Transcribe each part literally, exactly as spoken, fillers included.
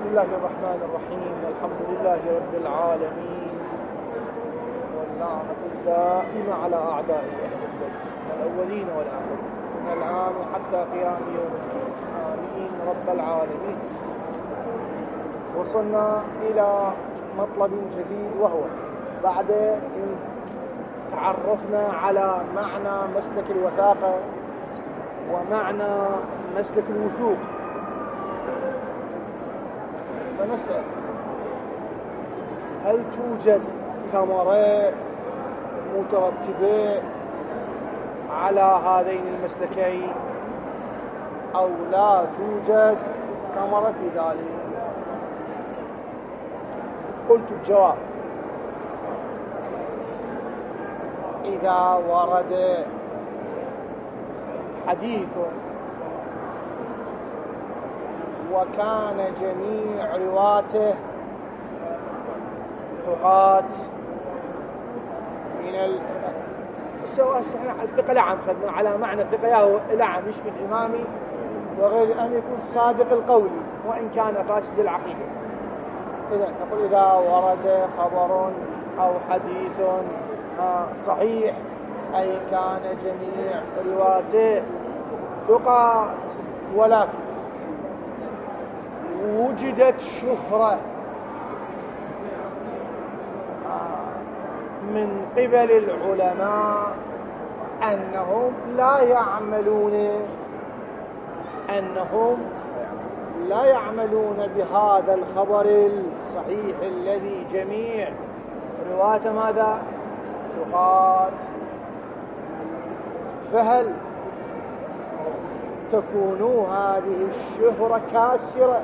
بسم الله الرحمن الرحيم. الحمد لله رب العالمين، واللعنة الدائمة على أعدائه أهل البيت الأولين والآخرين من الآن وحتى قيام يوم الدين، آمين رب العالمين. وصلنا إلى مطلب جديد، وهو بعد إن تعرفنا على معنى مسلك الوثاقة ومعنى مسلك الوثوق، فنسأل: هل توجد ثمرة مترتبة على هذين المسلكين أو لا توجد ثمرة في ذلك؟ قلت الجواب: إذا ورد حديث وكان جميع رواته ثقات من ال... سواء الثقة العام، خذنا على معنى الثقة يا العام يشبه الإمامي، وغير أن يكون صادق القول وإن كان فاسد العقيدة. إذا نقول إذا ورد خبر أو حديث صحيح أي كان جميع رواته ثقات، ولكن وجدت شهرة من قبل العلماء أنهم لا يعملون أنهم لا يعملون بهذا الخبر الصحيح الذي جميع رواته ماذا؟ ثقات. فهل تكون هذه الشهرة كاسرة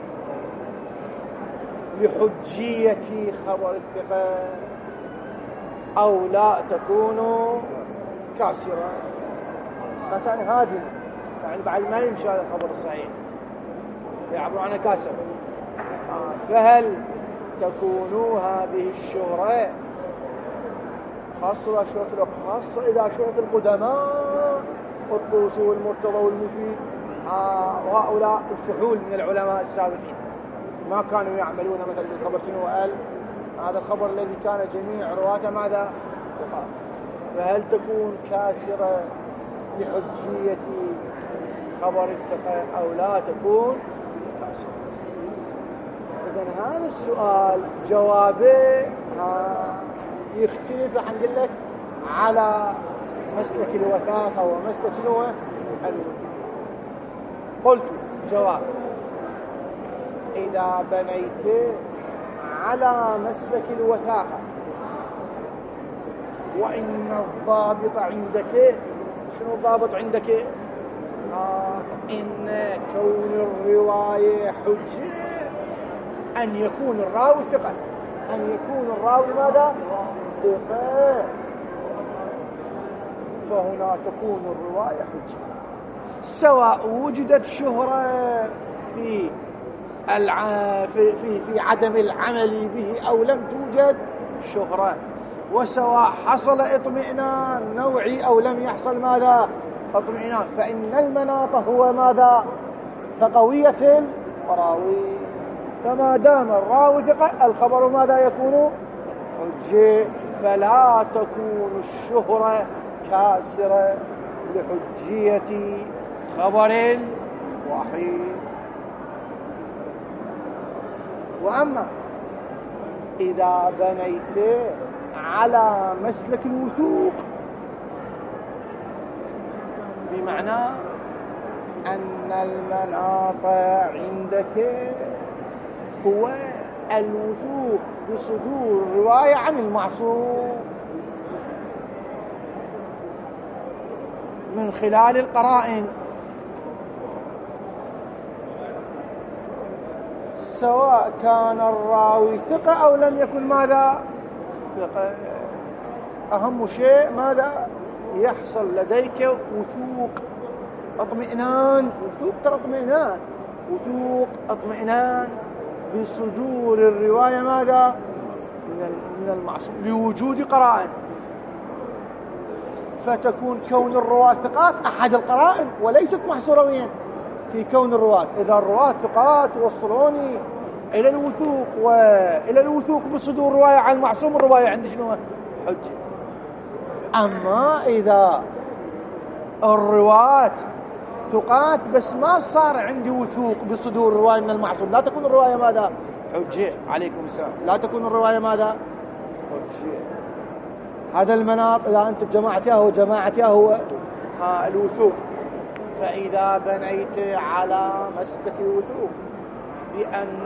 لحجية خبر الثقة أو لا تكون كاسرة؟ يعني هذه يعني بعد ما يمشي هذا الخبر الصحيح يعبر عنها كاسرة. فهل تكون هذه الشهرة خاصة شهرة خاصة إذا شهرة القدماء الطوسي والمرتضى والمفيد وهؤلاء الفحول من العلماء السابقين ما كانوا يعملون مثلا بالخبر شنو قال هذا الخبر الذي كان جميع رواته ماذا؟ فهل تكون كاسرة لحجية خبر الثقة أو لا تكون كاسرة؟ إذن هذا السؤال جوابه يختلف عن لك على مسلك الوثاقة ومسلك شنو الوثوق. قلت جواب: إذا بنيت على مسلك الوثاقة وإن الضابط عندك شنو الضابط عندك؟ آه إن كون الرواية حجة أن يكون الراوي ثقة، أن يكون الراوي ماذا؟ ثقة، فهنا تكون الرواية حجة، سواء وجدت شهرة في الع... في, في في عدم العمل به أو لم توجد شهرة، وسواء حصل اطمئنان نوعي أو لم يحصل ماذا؟ اطمئنان، فإن المناط هو ماذا؟ كقوية الراوي، فما دام الراوي ثقة الخبر ماذا يكون؟ حجة، فلا تكون الشهرة كاسرة لحجية خبر واحد. وأما إذا بنيت على مسلك الوثوق بمعنى أن المناط عندك هو الوثوق بصدور الرواية عن المعصوم من خلال القرائن، سواء كان الراوي ثقة أو لم يكن ماذا؟ ثقة. أهم شيء ماذا؟ يحصل لديك وثوق اطمئنان، وثوق ترى اطمئنان، وثوق اطمئنان بصدور الرواية ماذا؟ من المعصوم لوجود قرائن، فتكون كون الرواة ثقات أحد القرائن وليست محصورة وين؟ في كون الرواة. إذا الرواة ثقات وصلوني إلى الوثوق وإلى الوثوق بصدور رواية عن المعصوم، الرواية عندي شنو حجة. أما إذا الرواة ثقات بس ما صار عندي وثوق بصدور رواية من المعصوم، لا تكون الرواية ماذا حجة. عليكم السلام. لا تكون الرواية ماذا حجة. هذا المناط إذا أنت بجماعتها هو جماعتها هو ها الوثوق. فإذا بنيت على مسلك الوثوق بأن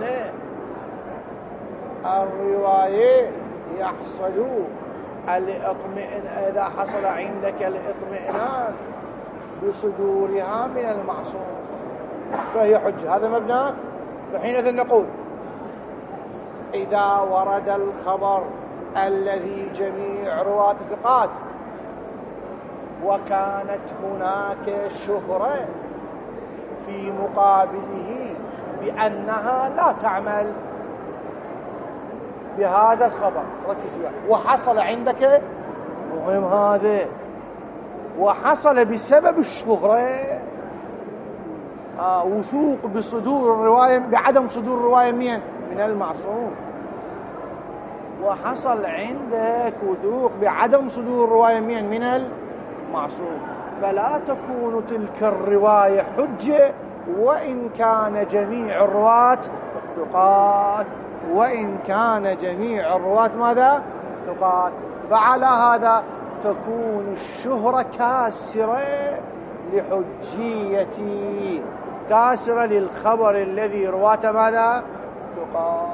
الرواية يحصل الاطمئنان، إذا حصل عندك الاطمئنان بصدورها من المعصوم فهي حجة. هذا مبنى. فحينئذ نقول إذا ورد الخبر الذي جميع رواة ثقات وكانت هناك شهرة في مقابله بأنها لا تعمل بهذا الخبر، ركز وياه، وحصل عندك مهم هذا، وحصل بسبب الشهرة آه وثوق بصدور الرواية بعدم صدور الرواية من من المعصوم، وحصل عندك وثوق بعدم صدور الرواية من من المعصوم، فلا تكون تلك الرواية حجة وإن كان جميع الرواة ثقات، وإن كان جميع الرواة ماذا ثقات. فعلى هذا تكون الشهرة كاسرة لحجيتي، كاسرة للخبر الذي رواته ماذا ثقات.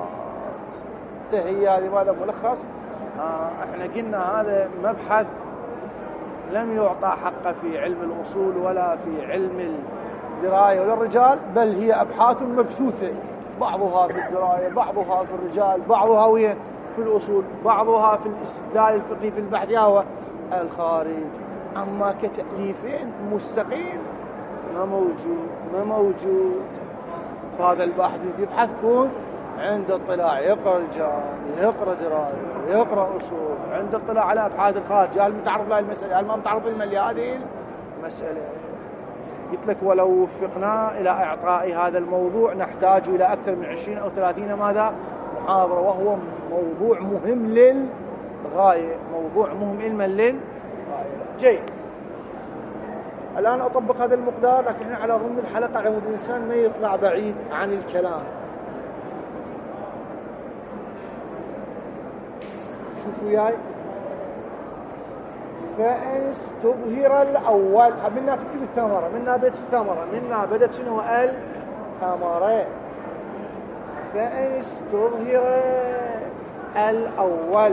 هي هذه ماذا ملخص. آه احنا قلنا هذا مبحث لم يعطى حقه في علم الأصول ولا في علم الدراية للرجال، بل هي أبحاث مبثوثة، بعضها في الدراية، بعضها في الرجال، بعضها وين في الأصول، بعضها في الاستدلال الفقهي في البحث هو الخارج. أما كتأليفين مستقيم ما موجود، ما موجود. فهذا الباحث يبحث كون عند اطلاع يقرأ رجال، يقرأ دراية، يقرأ أصول، عند اطلاع على أبحاث الخارج، هل متعرف لها المسألة، هل ما متعرف لهذه المسألة. قلت لك ولو وفقنا إلى إعطاء هذا الموضوع نحتاج إلى أكثر من عشرين أو ثلاثين ماذا محاضرة، وهو موضوع مهم للغاية، موضوع مهم علما للغاية. جيد. الآن أطبق هذا المقدار، لكن على ضمن الحلقة على مود الإنسان ما يطلع بعيد عن الكلام. شوفوا وياي. فإن استظهر الأول، منا تكتب الثمرة، منا بدت الثمرة، منا بدت شنو الثمرة. فإن استظهر الأول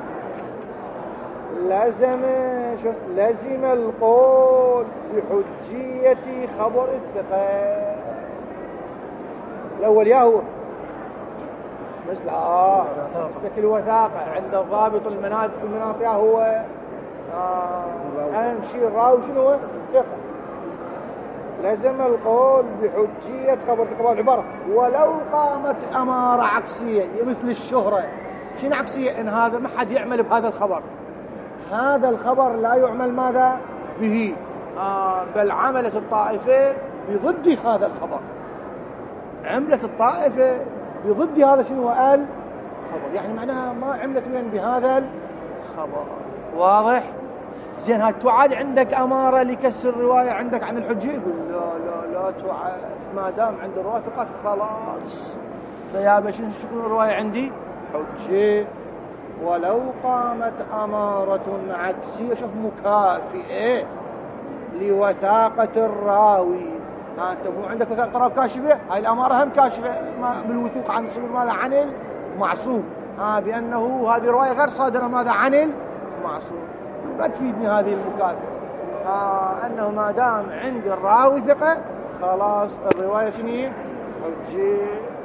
لزم شوف لزم القول بحجية خبر الثقة. الأول يا هو مثل آه مثل الوثاقة عند ضابط المناطق المناطق هو آه أهم شيء الراوي شنو هو ثقة. لزم القول بحجية خبر الثقة العبارة ولو قامت أمارة عكسية مثل الشهرة. شنو عكسية؟ إن هذا ما حد يعمل بهذا الخبر، هذا الخبر لا يعمل ماذا به آه بل عملت الطائفة بضد هذا الخبر، عملت الطائفة بضد هذا شنو قال خبر، يعني معناها ما عملت وين بهذا الخبر. واضح؟ زين هاي تعاد عندك أمارة لكسر الرواية عندك عن الحجة، يقول لا لا لا تعاد ما دام عند الرواية فقط خلاص. فيا بشن شكون الرواية عندي حجة. ولو قامت أمارة عكسية شوف مكافئة لوثاقة الراوي. ها انت مو عندك وثاقة الراوي كاشفة، هاي الأمارة هم كاشفة بالوثوق عن صدور ماذا عن المعصوم، ها بأنه هذه الرواية غير صادرة ماذا عن المعصوم. ما تفيدني هذه المكافئة ها أنه ما دام عند الراوي ثقة خلاص الرواية شنو حجة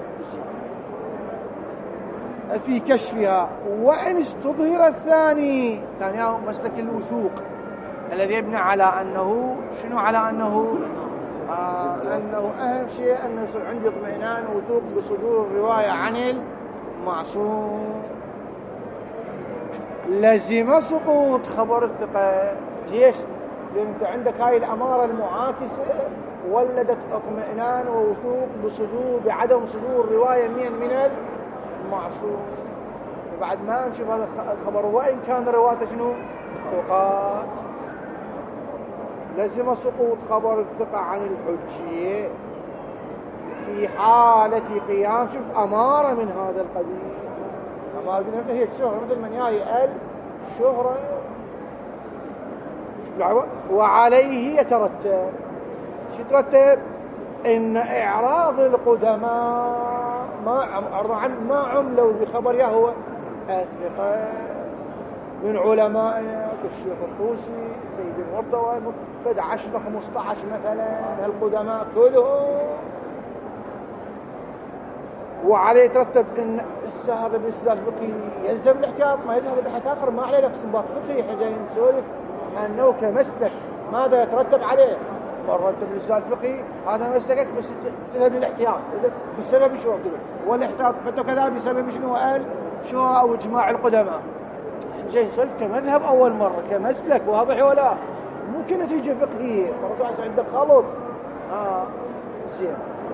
في كشفها. وإن استظهر الثاني، ثاني مسلك الوثوق الذي يبنى على أنه شنو على أنه آه أنه أهم شيء أنه يصير عندي اطمئنان وثوق بصدور الرواية عن المعصوم. لزم سقوط خبر الثقة. ليش؟ لأن أنت عندك هاي الأمارة المعاكسة ولدت اطمئنان ووثوق بصدور بعدم صدور رواية من من المعصوم. فبعد ما نشوف هذا الخبر وإن كان رواته شنو ثقات، لزم سقوط خبر الثقة عن الحجية في حالة قيام شوف أمارة من هذا القبيل. أمارة من هي الشهرة، مثل من ياهي ال شهرة وعليه يترتب شو يترتب؟ إن إعراض القدماء ما عم ما عملوا بخبر يهوى الثقة من علمائنا كالشيخ الطوسي السيد المرتضى فد عشرة خمسة عشر مثلا القدماء كلهم. وعليه يترتب ان هذا بالاستدلال الفقهي يلزم الاحتياط، ما يلزم هذا بحث اخر ما عليه لك استنباط فقهي. احنا جايين نسولف انه كمسلك ماذا يترتب عليه. مرة انت بالاستدلال الفقهي هذا مسلكك بس تذهب للاحتياط بسبب شو والاحتياط فتو كذا بسبب شنو قال شورى او اجماع القدماء. احنا جايين نسولف كمذهب اول مرة كمسلك واضح ولا ممكن نتيجة فقهية فرضوا عندك خلط. اه زين.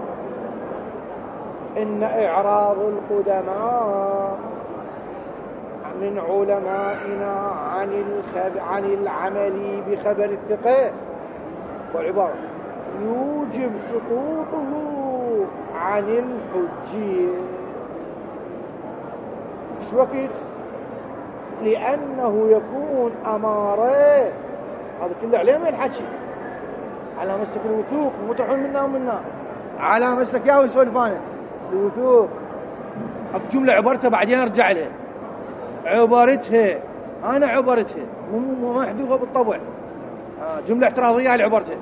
إن إعراض القدماء من علمائنا عن الخب... عن العمل بخبر الثقة والعبارة يوجب سقوطه عن الحجية. شو وقت؟ لأنه يكون أمارة هذا كله عليه ما الحكي على مسلك الوثوق مترحون منا ومنا على مسلك ياهو يسولفانه الوثوق. الجملة عبارتها بعدين ارجع لها عبارتها انا عبارتها مو محذوفة بالطبع جملة اعتراضية على عبارتها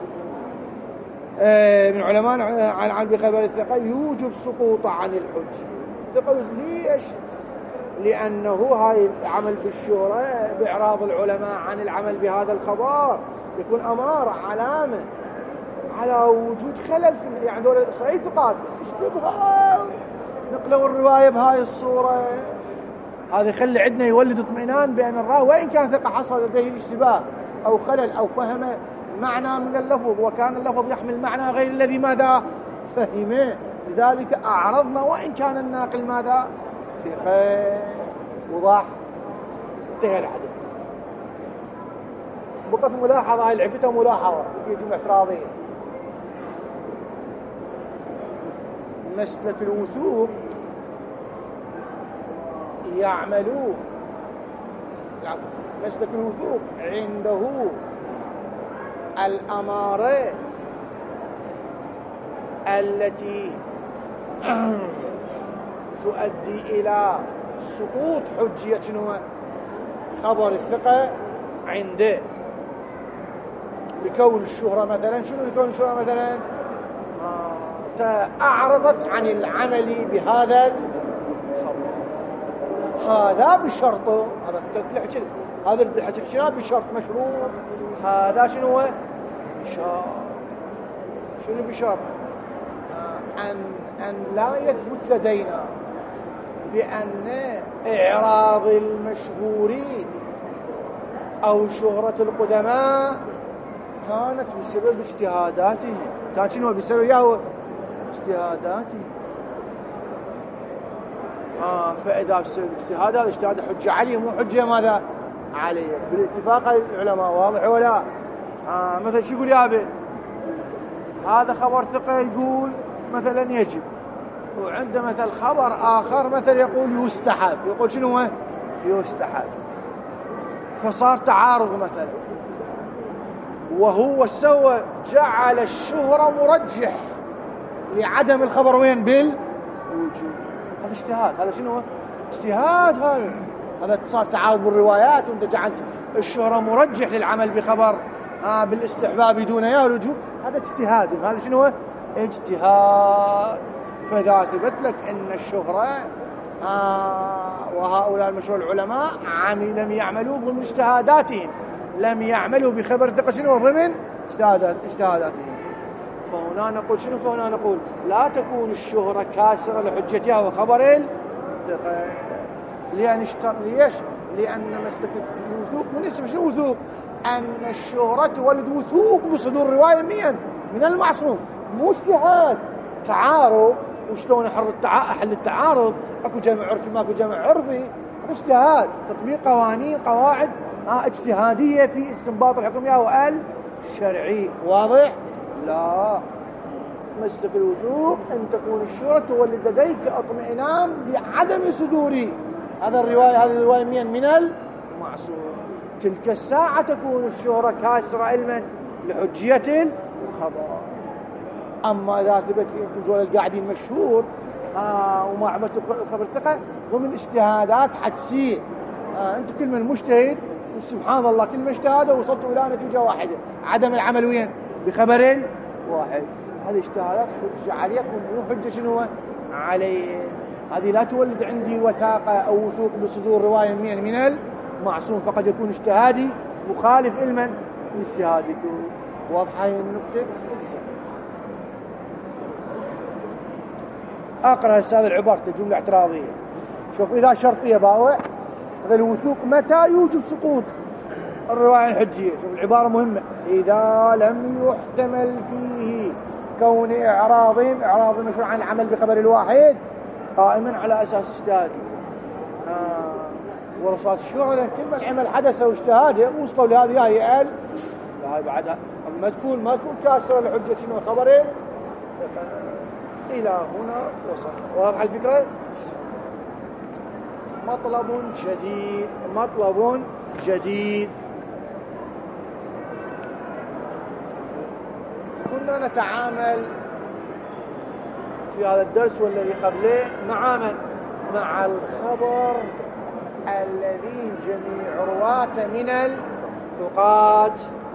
من علماء عن عن بخبر الثقة يوجب سقوط عن الحج. الثقة ليش؟ لأنه هاي العمل بالشورى بإعراض العلماء عن العمل بهذا الخبر يكون أمارة علامة على وجود خلل في يعني دول صحيح ثقات بس اشتبهوا نقلوا الرواية بهاي الصورة. هذا يخلي عندنا يولد اطمئنان بأن الراوي وإن كان ثقة حصل لديه اشتباه أو خلل أو فهم معنى من اللفظ وكان اللفظ يحمل معنى غير الذي ماذا فهمه، لذلك أعرضنا وإن كان الناقل ماذا ثقة. وضح انتهى الحديث. بقت ملاحظة هاي العفتة ملاحظة في جملة اعتراضية. مسلك الوثوق يعملوه مسلك الوثوق عنده الأمارة التي تؤدي إلى سقوط حجية شنو خبر الثقة عنده لكون الشهرة مثلا. شنو لكون الشهرة مثلا؟ آه أعرضت عن العمل بهذا الخبر. هذا بشرطه هذا الحكي هذا الحكي بشرط مشروط. هذا شنو هو شرط؟ شنو بشرط؟ آه أن أن لا يثبت لدينا بأن إعراض المشهورين أو شهرة القدماء كانت بسبب اجتهاداتهم. كان شنو بسبب ياهو اجتهاداتهم. آه فإذا بسبب اجتهاد هذا اجتهاد حجة عليه مو حجة ماذا عليه بالاتفاق العلماء. واضح ولا آه مثلا شو يقول يا أبي هذا خبر ثقة يقول مثلا يجب وعنده مثل خبر آخر مثل يقول يستحب يقول شنو هو يستحب فصار تعارض مثلا وهو سوى جعل الشهرة مرجح لعدم الخبر وين بالوجود. هذا اجتهاد. هذا شنو هو اجتهاد. هذا هذا صار تعارض بالروايات وانت جعلت الشهرة مرجح للعمل بخبر آه بالاستحباب بدون يا الوجوب. هذا اجتهاد. هذا شنو هو اجتهاد. فإذا ثبت لك أن الشهرة آه وهؤلاء المشهور العلماء عمل لم يعملوا ضمن اجتهاداتهم لم يعملوا بخبر ثقة شنو ضمن اجتهادات اجتهاداتهم. فهنا نقول شنو فهنا نقول لا تكون الشهرة كاسرة لحجتها وخبر الثقة. لأن اشتر ليش؟ لأن مسلك الوثوق من اسم شنو وثوق أن الشهرة تولد وثوق بصدور الرواية مين من المعصوم، مو اجتهاد تعارض. وشلون أحل التع... أحل التعارض؟ أكو جمع عرفي ماكو جمع عرفي، اجتهاد تطبيق قوانين قواعد آه اجتهادية في استنباط الحكمية والشرعي. واضح؟ لا، مصدق الوثوق أن تكون الشهرة تولد لديك اطمئنان بعدم صدور هذا الرواية هذه الرواية مين من المعصوم. تلك الساعة تكون الشهرة كاسرة علما لحجية الخبر. أما إذا ثبت أنتم دول القاعدين مشهور آه وما عملتوا خبر ثقة ومن اجتهادات حدسية، آه أنتم كل من مجتهد سبحان الله كل ما اجتهادوا وصلتوا إلى نتيجة واحدة، عدم العمل وين بخبر واحد. هذه اجتهادات حجة عليكم مو حجة شنو عليه. هذه لا تولد عندي وثاقة أو وثوق بصدور رواية من من المعصوم، فقد يكون اجتهادي مخالف علما لاجتهادكم. واضحة هي النقطة؟ أقرأ هذه العبارة الجملة اعتراضية. شوف إذا شرطية باوع هذا الوثوق متى يوجب سقوط الرواية الحجية. شوف العبارة مهمة، إذا لم يحتمل فيه كون إعراضهم إعراض المشروع عن العمل بخبر الواحد قائما على أساس اجتهادي. آه ورصات الشهرة لأن كل ما العمل حدث واجتهاده وصلوا لهذه هاي قال هاي بعدها. أما تكون ما تكون كاسرة لحجة شنو خبره. إلى هنا وصلنا. واضح الفكرة؟ مطلب جديد مطلب جديد كنا نتعامل في هذا الدرس والذي قبله مع من؟ مع الخبر الذي جميع رواة من الثقات.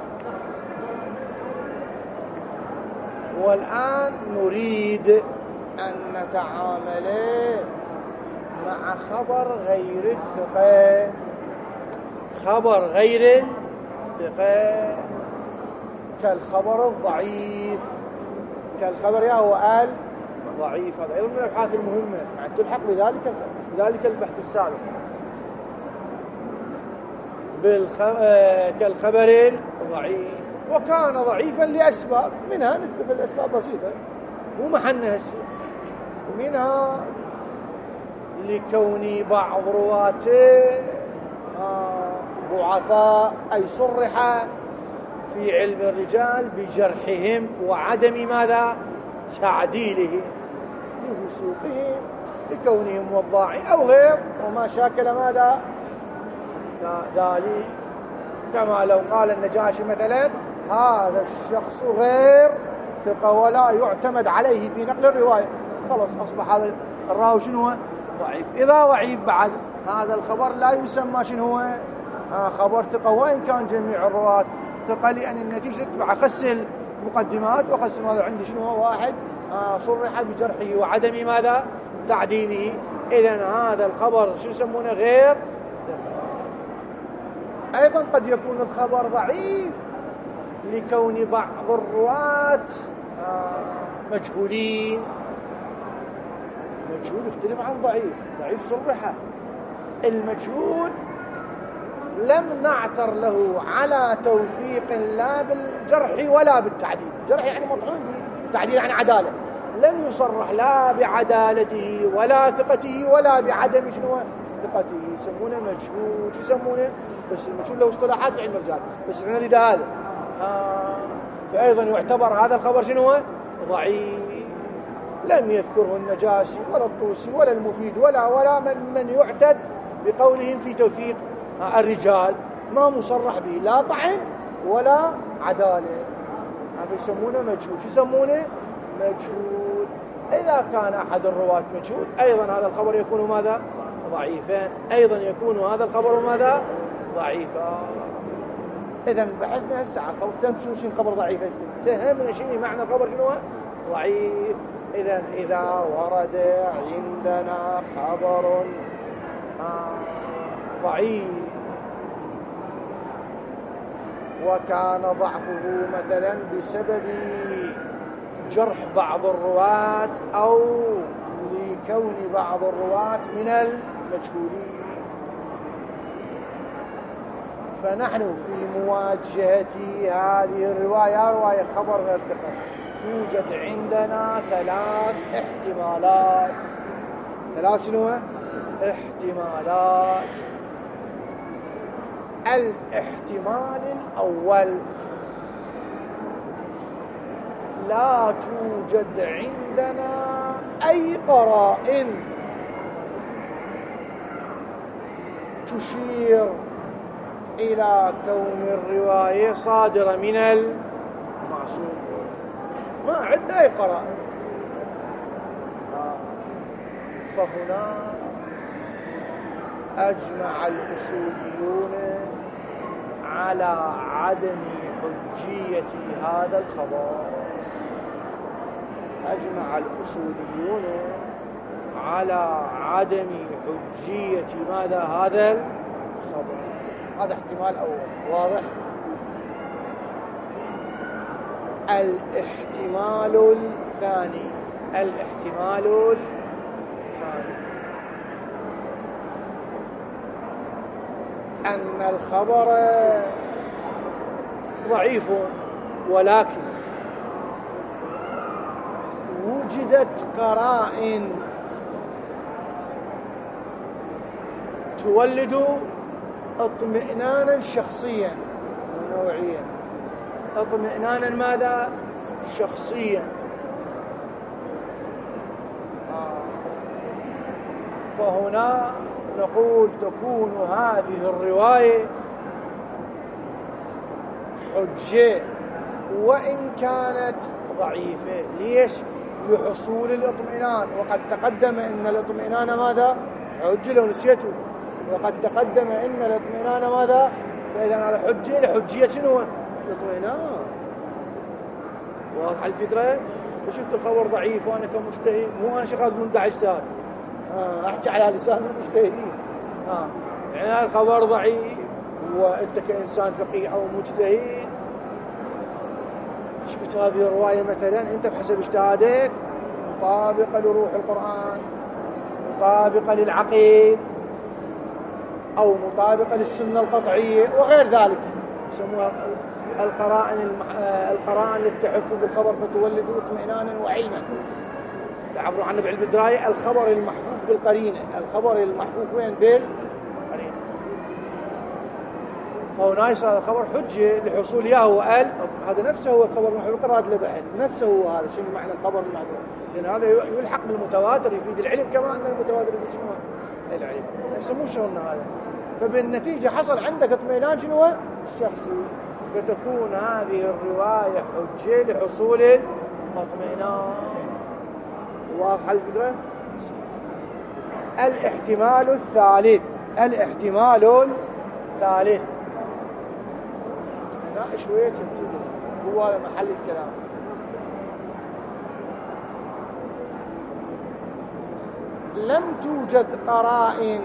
والآن نريد أن نتعامل مع خبر غير الثقة. خبر غير الثقة كالخبر الضعيف، كالخبر يا هو قال ضعيف. هذا أيضا من الأبحاث المهمة يعني تلحق بذلك بذلك البحث السابق. بالخ... كالخبر الضعيف، وكان ضعيفا لأسباب منها مثل الأسباب بسيطة مو محنها السيء، ومنها لكون بعض رواته ضعفاء أي صرح في علم الرجال بجرحهم وعدم ماذا تعديلهم لفسوقهم لكونهم وضاعي أو غير وما شاكل ماذا ذلك. كما لو قال النجاشي مثلا هذا الشخص غير ثقة ولا يعتمد عليه في نقل الرواية، خلاص أصبح هذا الراوي شنو ضعيف. إذا ضعيف بعد هذا الخبر لا يسمى شنو هو خبر ثقة وإن كان جميع الرواة ثقة، لأن النتيجة تبع خس المقدمات وخس ماذا عندي شنو هو واحد صرح بجرحه وعدم ماذا تعديله. إذن هذا الخبر شو يسمونه غير ثقة. أيضا قد يكون الخبر ضعيف لكون بعض الرواة مجهولين. مجهول يختلف عن ضعيف، ضعيف صرحة. المجهول لم نعثر له على توثيق لا بالجرح ولا بالتعديل. الجرح يعني مطعون به، التعديل يعني عدالة. لم يصرح لا بعدالته ولا ثقته ولا بعدم شنو ثقته، يسمونه مجهول. يسمونه بس المجهول له اصطلاحات في علم الرجال بس نريد هذا آه. فأيضا يعتبر هذا الخبر شنو ضعيف. لم يذكره النجاشي ولا الطوسي ولا المفيد ولا ولا من من يعتد بقولهم في توثيق الرجال، ما مصرح به لا طعن ولا عدالة. هذا يسمونه مجهول. يسمونه مجهول. إذا كان أحد الرواة مجهول أيضا هذا الخبر يكون ماذا ضعيفا. أيضا يكون هذا الخبر ماذا ضعيفا. إذن بحثنا هسه عن خبر تمشي شيء خبر ضعيف هسه تهمنا شيء معنى الخبر شنو ضعيف. إذن إذا ورد عندنا خبر آه ضعيف وكان ضعفه مثلا بسبب جرح بعض الرواة أو لكون بعض الرواة من المجهولين، فنحن في مواجهة هذه الرواية رواية خبر غير ثقة توجد عندنا ثلاث احتمالات. ثلاث شنو؟ احتمالات. الاحتمال الأول لا توجد عندنا أي قرائن تشير إلى كون الرواية صادرة من المعصوم. ما عندنا أي قرائن. فهنا أجمع الأصوليون على عدم حجية هذا الخبر. أجمع الأصوليون على عدم حجية ماذا هذا الخبر. هذا احتمال أول واضح. الاحتمال الثاني الاحتمال الثاني أن الخبر ضعيف ولكن وجدت قرائن تولد اطمئنانا شخصيا ونوعيا. اطمئنانا ماذا؟ شخصيا. آه. فهنا نقول تكون هذه الرواية حجة وإن كانت ضعيفة. ليش؟ لحصول الاطمئنان، وقد تقدم إن الاطمئنان ماذا؟ حجة لو نسيته، وقد تقدم إن الاطمئنان ماذا؟ فإذا هذا حجة لحجية شنو؟ الاطمئنان. واضح الفكرة؟ فشفت الخبر ضعيف وأنا كمجتهد، مو أنا شغال من داعي اجتهاد، آه أحكي على لسان المجتهدين. آه يعني هذا الخبر ضعيف وأنت كإنسان فقيه أو مجتهد شفت هذه الرواية مثلا أنت بحسب اجتهادك مطابقة لروح القرآن، مطابقة للعقيد، أو مطابقة للسنة القطعية وغير ذلك، يسموها القرائن المح... القرائن التي تحك بالخبر فتولد اطمئنانا وعلما. تعبروا عنه بعلم الدراية الخبر المحفوظ بالقرينة. الخبر المحفوظ وين؟ بالقرينة. فهنا يصير هذا الخبر حجة لحصول إياه وقال هذا نفسه هو الخبر المحفوظ قرأت لبحث نفسه هو هذا. شنو معنى الخبر المحفوظ؟ لأن هذا يلحق بالمتواتر يفيد العلم كما أن المتواتر يفيد شنو؟ العلم. يسموه شلون هذا. فبالنتيجة حصل عندك اطمئنان شنو؟ الشخصي. فتكون هذه الرواية حجة لحصول الاطمئنان. واضح الفكرة؟ الاحتمال الثالث الاحتمال الثالث لا شوية تنتبه، هو هذا محل الكلام. لم توجد قرائن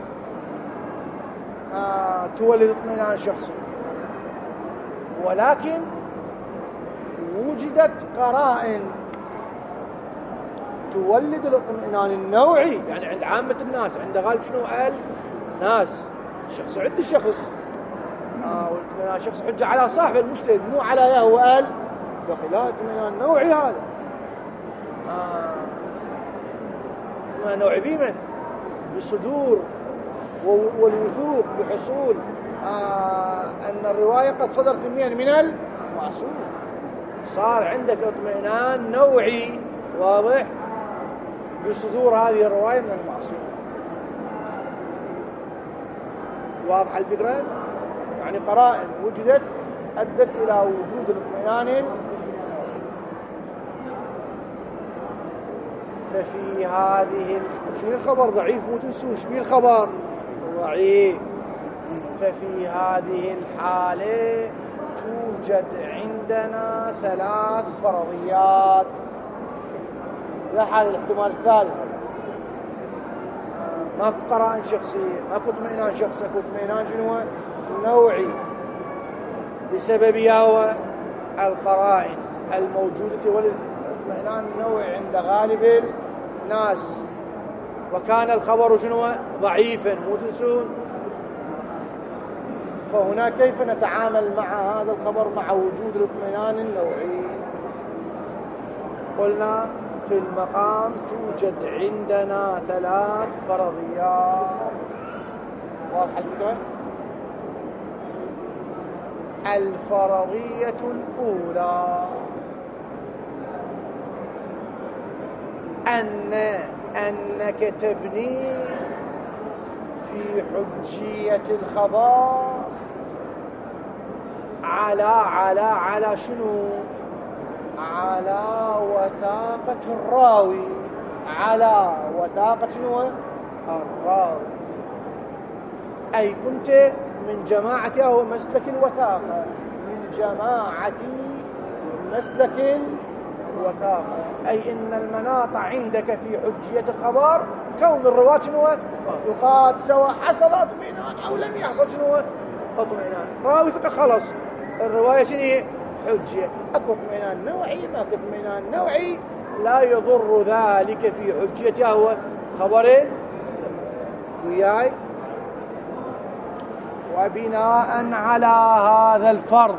آه تولد اطمئنان شخصي، ولكن وجدت قرائن تولد الاطمئنان النوعي. يعني عند عامة الناس، عند غالب شنو قال ناس شخص عند الشخص آه والاطمئنان شخص حجة على صاحب المجتهد مو على ياه. هو قال لا اطمئنان نوعي هذا آه اطمئنان نوعي بمن؟ بصدور والوثوق بحصول آه أن الرواية قد صدرت من من المعصوم. صار عندك اطمئنان نوعي واضح بصدور هذه الرواية من المعصوم. واضح الفكرة؟ يعني قرائن وجدت أدت إلى وجود الاطمئنان. ففي هذه شنو الخبر ضعيف مو تنسوش بيه الخبر ضعيف. ففي هذه الحالة توجد عندنا ثلاث فرضيات. لا حال الاحتمال الثالث آه ماكو قرائن شخصية، ماكو اطمئنان شخصي، ماكو اطمئنان شنو نوعي بسبب هو القرائن الموجودة ولد اطمئنان نوعي عند غالب الناس. وكان الخبر شنو ضعيفا مو تنسون. فهنا كيف نتعامل مع هذا الخبر مع وجود الاطمئنان النوعي؟ قلنا في المقام توجد عندنا ثلاث فرضيات. واضح الفكرة؟ الفرضية الأولى أن أنك تبني في حجية الخبر على على على شنو؟ على وثاقة الراوي، على وثاقة شنو؟ الراوي. أي كنت من جماعة أو مسلك الوثاقة، من جماعة مسلك الوثاقة، أي إن المناط عندك في حجية الخبر كون الرواة شنو؟ ثقات، سواء حصل اطمئنان أو لم يحصل شنو؟ اطمئنان. راوي ثقة خلص، الرواية شنو هي؟ حجية. أكو اطمئنان نوعي ما أكو اطمئنان نوعي لا يضر ذلك في حجيته هو خبر وياي. وبناء على هذا الفرض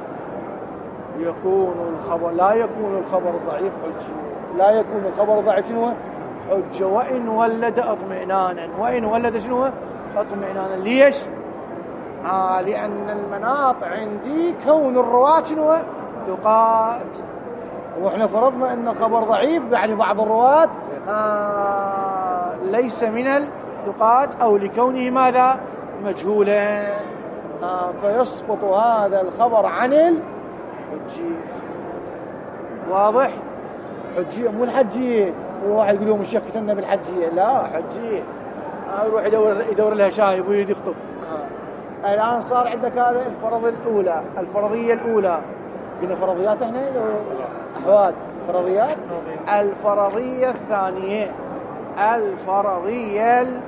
يكون الخبر لا يكون الخبر ضعيف حجة، لا يكون الخبر ضعيف شنو؟ حجة، وإن ولد اطمئنانا، وإن ولد شنو؟ اطمئنانا. ليش؟ آه لأن المناط عندي كون الرواة شنو؟ ثقات، وإحنا فرضنا أن الخبر ضعيف يعني بعض الرواة آه ليس من الثقات أو لكونه ماذا؟ مجهولا، آه فيسقط هذا الخبر عن الحجية. واضح؟ حجية مو الحجية. الواحد يقول لهم الشيخ كتبنا بالحجية، لا حجية. آه يروح يدور يدور لها شاي ويريد يخطب. آه. الآن صار عندك هذا الفرض الأولى، الفرضية الأولى. قلنا فرضيات احنا أحوال فرضيات. الفرضية الثانية، الفرضية الثانية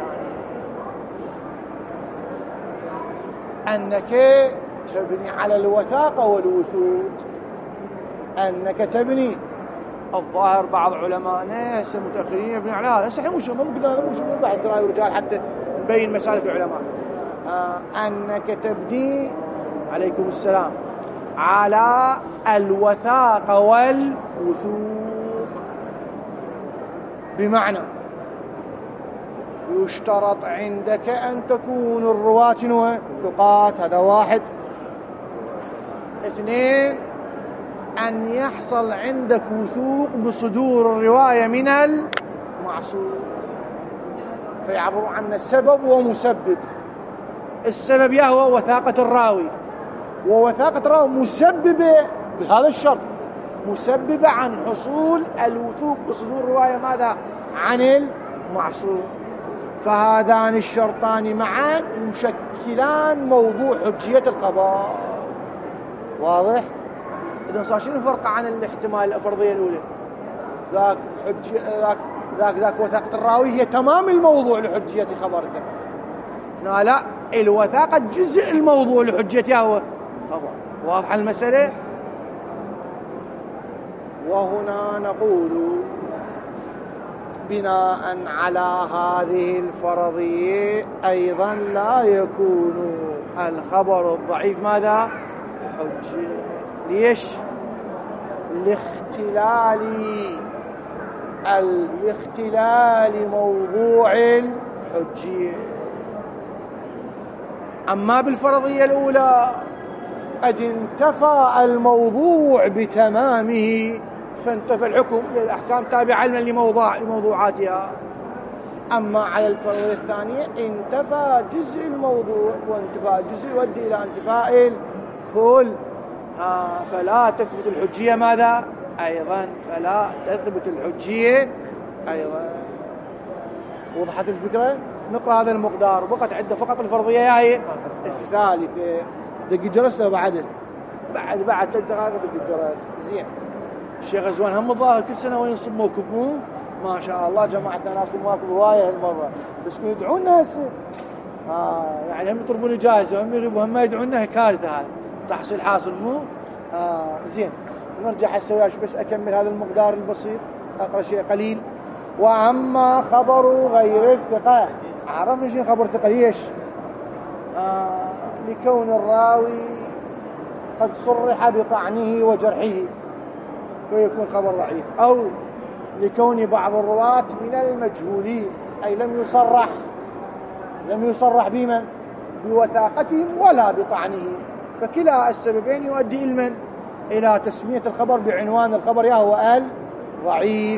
أنك تبني على الوثاقة والوثوق، أنك تبني. الظاهر بعض علماءنا هسه متأخرين يبني على هذا. هسه احنا مش ممكن هذا مش من بعد قراءة ورجال حتى نبين مسالك العلماء. آه أنك تبني عليكم السلام على الوثاقة والوثوق، بمعنى يشترط عندك أن تكون الرواة شنو؟ ثقات، هذا واحد. اثنين، أن يحصل عندك وثوق بصدور الرواية من المعصوم، فيعبر عن السبب ومسبب. السبب يهو وثاقة الراوي، ووثاقة الراوي مسببة بهذا الشرط، مسببة عن حصول الوثوق بصدور الرواية ماذا؟ عن المعصوم. فهذان الشرطان معا يشكلان موضوع حجية الخبر. واضح؟ إذا صار شنو الفرق عن الاحتمال الفرضية الأولى؟ ذاك حجية ذاك ذاك ذاك وثاقة الراوي هي تمام الموضوع لحجية خبرك. لا لا، الوثاقة جزء الموضوع لحجيتها هو خبر. واضح المسألة؟ وهنا نقول بناء على هذه الفرضية أيضا لا يكون الخبر الضعيف ماذا؟ حجة. ليش؟ لاختلال الاختلال موضوع الحجية. أما بالفرضية الأولى قد انتفى الموضوع بتمامه فانتفى الحكم، للأحكام تابعة لموضوع لموضوعاتها. أما على الفرضية الثانية انتفى جزء الموضوع، وانتفاء الجزء يؤدي إلى انتفاء الكل. آه فلا تثبت الحجية ماذا؟ أيضا فلا تثبت الحجية أيضا. وضحت الفكرة؟ نقرأ هذا المقدار. بقت عنده فقط الفرضية هي الثالثة. دق الجرس لو بعد بعد بعد ثلاث دقائق دق الجرس. زين. الشيخ غزوان هم الظاهر كل سنة وين يصب موكب، ما شاء الله جماعتنا ناس موكب هواية هالمرة، بس كانوا يدعونا هسه. آه يعني هم يطلبون جائزة وهم يغيبوا هم ما يدعونا، كارثة هاي تحصيل حاصل مو. آه زين. نرجع هسه وياش بس أكمل هذا المقدار البسيط، أقرأ شيء قليل. وأما خبر غير الثقة، عرفنا شيء خبر ثقة ليش؟ آه لكون الراوي قد صرح بطعنه وجرحه فيكون خبر ضعيف، أو لكون بعض الرواة من المجهولين أي لم يصرح لم يصرح بمن بوثاقتهم ولا بطعنه، فكلا السببين يؤدي إلمن إلى تسمية الخبر بعنوان الخبر يهو الضعيف.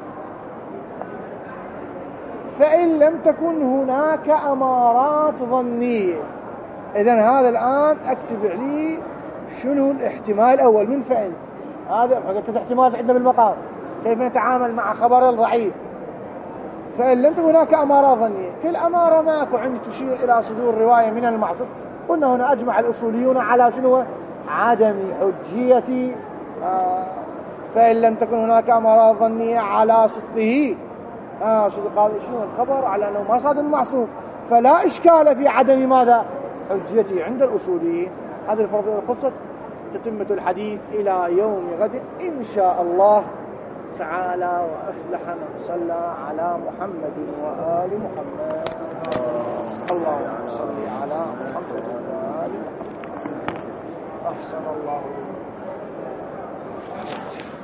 فإن لم تكن هناك أمارات ظنية، إذن هذا الآن أكتب لي شنو الاحتمال الأول من فإن، هذا قلت الاحتمال عندنا بالمقام كيف نتعامل مع خبر الضعيف. فإن لم تكن هناك أمارات ظنية، كل أمارة ماكو عندي تشير إلى صدور رواية من المعصوم، قلنا هنا أجمع الأصوليون على شنو عدم حجية آه فإن لم تكن هناك أمارات ظنية على صدقه آه صدق هذا شنو الخبر على أنه ما صادق المعصوم، فلا إشكال في عدم ماذا حجيته عند الأصوليين. هذه الفرضية خلصت، تتمة الحديث إلى يوم غد إن شاء الله تعالى. وأفلح من صلى على محمد وآل محمد. اللهم صل على محمد وآل محمد. أحسن الله.